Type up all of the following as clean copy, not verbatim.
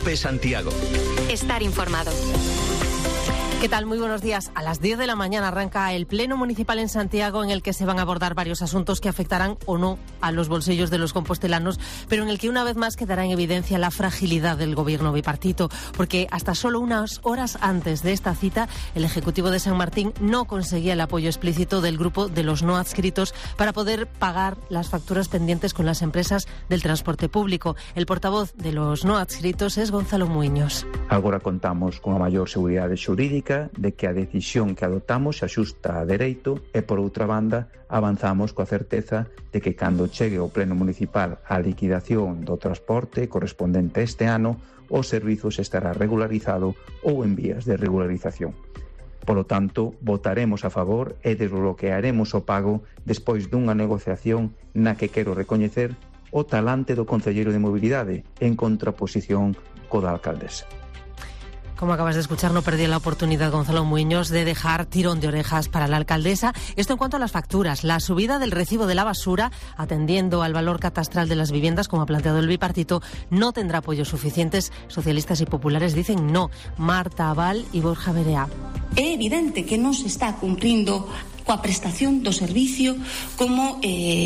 COPE Santiago. Estar informado. ¿Qué tal? Muy buenos días. A las 10 de la mañana arranca el Pleno Municipal en Santiago, en el que se van a abordar varios asuntos que afectarán o no a los bolsillos de los compostelanos, pero en el que una vez más quedará en evidencia la fragilidad del gobierno bipartito, porque hasta solo unas horas antes de esta cita, el Ejecutivo de San Martín no conseguía el apoyo explícito del grupo de los no adscritos para poder pagar las facturas pendientes con las empresas del transporte público. El portavoz de los no adscritos es Gonzalo Muiños. Agora contamos con a maior seguridade xurídica de que a decisión que adoptamos se axusta a dereito e, por outra banda, avanzamos coa certeza de que cando chegue ao Pleno Municipal a liquidación do transporte correspondente a este ano, o servizo estará regularizado ou en vías de regularización. Polo tanto, votaremos a favor e desbloquearemos o pago despois dunha negociación na que quero recoñecer o talante do Concelleiro de Mobilidade en contraposición co da alcaldesa. Como acabas de escuchar, no perdí la oportunidad, Gonzalo Muiños, de dejar tirón de orejas para la alcaldesa. Esto en cuanto a las facturas. La subida del recibo de la basura, atendiendo al valor catastral de las viviendas, como ha planteado el bipartito, no tendrá apoyos suficientes. Socialistas y populares dicen no. Marta Abal y Borja Verea. É evidente que non se está cumprindo coa prestación do servicio como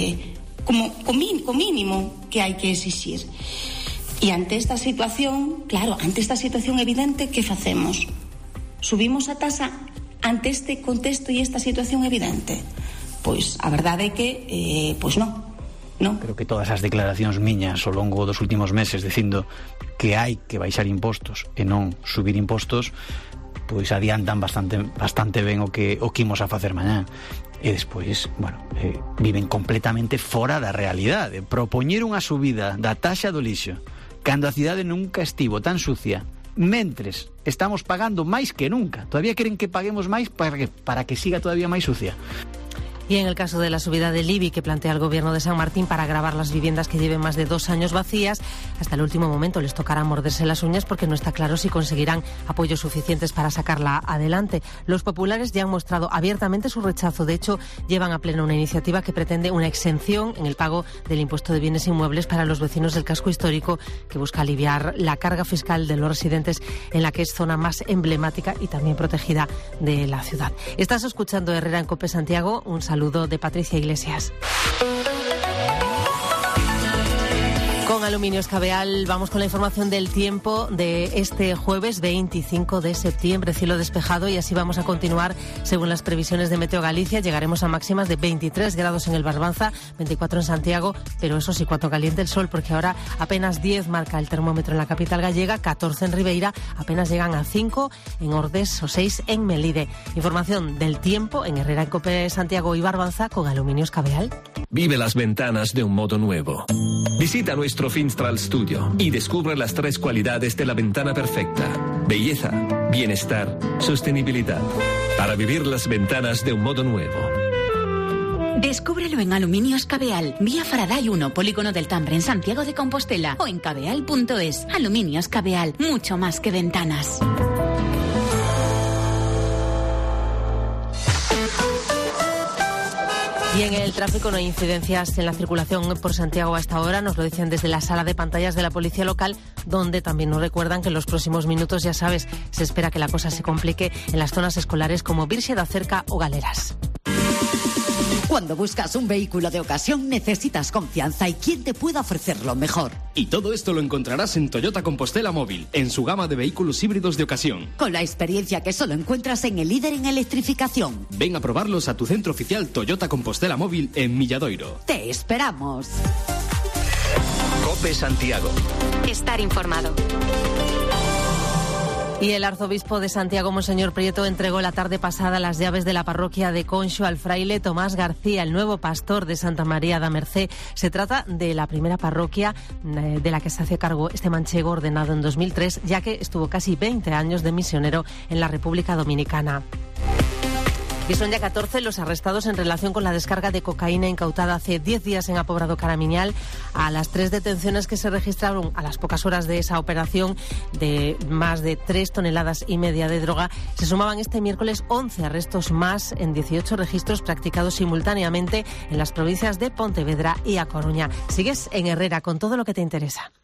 mínimo que hai que exixir. E ante esta situación, evidente, ¿qué facemos? Subimos a tasa ante este contexto e esta situación evidente? Pois a verdade é que, non. Creo que todas as declaracións miñas ao longo dos últimos meses dicindo que hai que baixar impostos e non subir impostos, pois adiantan bastante ben o que imos a facer mañá. E despois, viven completamente fora da realidade. Propoñer unha subida da taxa do lixo cando a cidade nunca estivo tan sucia, mentres estamos pagando máis que nunca. Todavía queren que paguemos máis para que siga todavía máis sucia. Y en el caso de la subida del IBI que plantea el gobierno de San Martín para gravar las viviendas que lleven más de 2 años vacías, hasta el último momento les tocará morderse las uñas porque no está claro si conseguirán apoyos suficientes para sacarla adelante. Los populares ya han mostrado abiertamente su rechazo. De hecho, llevan a pleno una iniciativa que pretende una exención en el pago del impuesto de bienes inmuebles para los vecinos del casco histórico, que busca aliviar la carga fiscal de los residentes en la que es zona más emblemática y también protegida de la ciudad. Estás escuchando Herrera en COPE Santiago. Un saludo de Patricia Iglesias. Con Aluminios Cabeal vamos con la información del tiempo de este jueves 25 de septiembre. Cielo despejado y así vamos a continuar según las previsiones de Meteo Galicia. Llegaremos a máximas de 23 grados en el Barbanza, 24 en Santiago, pero eso sí, cuando caliente el sol, porque ahora apenas 10 marca el termómetro en la capital gallega, 14 en Ribeira, apenas llegan a 5 en Ordes o 6 en Melide. Información del tiempo en Herrera en COPE Santiago y Barbanza con Aluminios Cabeal. Vive las ventanas de un modo nuevo. Visita nuestro Finstral Studio y descubre las 3 cualidades de la ventana perfecta: belleza, bienestar, sostenibilidad. Para vivir las ventanas de un modo nuevo. Descúbrelo en Aluminios Cabeal, vía Faraday 1, Polígono del Tambre, en Santiago de Compostela, o en cabeal.es. Aluminios Cabeal, mucho más que ventanas. Y en el tráfico no hay incidencias en la circulación por Santiago a esta hora. Nos lo dicen desde la sala de pantallas de la Policía Local, donde también nos recuerdan que en los próximos minutos, ya sabes, se espera que la cosa se complique en las zonas escolares como Virxe da Cerca o Galeras. Cuando buscas un vehículo de ocasión necesitas confianza y quién te pueda ofrecer lo mejor. Y todo esto lo encontrarás en Toyota Compostela Móvil, en su gama de vehículos híbridos de ocasión. Con la experiencia que solo encuentras en el líder en electrificación. Ven a probarlos a tu centro oficial Toyota Compostela Móvil en Milladoiro. ¡Te esperamos! COPE Santiago. Estar informado. Y el arzobispo de Santiago, Monseñor Prieto, entregó la tarde pasada las llaves de la parroquia de Conxo al fraile Tomás García, el nuevo pastor de Santa María da Mercé. Se trata de la primera parroquia de la que se hace cargo este manchego, ordenado en 2003, ya que estuvo casi 20 años de misionero en la República Dominicana. Y son ya 14 los arrestados en relación con la descarga de cocaína incautada hace 10 días en Apobrado Caramiñal. A las 3 detenciones que se registraron a las pocas horas de esa operación, de más de 3,5 toneladas de droga, se sumaban este miércoles 11 arrestos más en 18 registros practicados simultáneamente en las provincias de Pontevedra y A Coruña. Sigues en Herrera con todo lo que te interesa.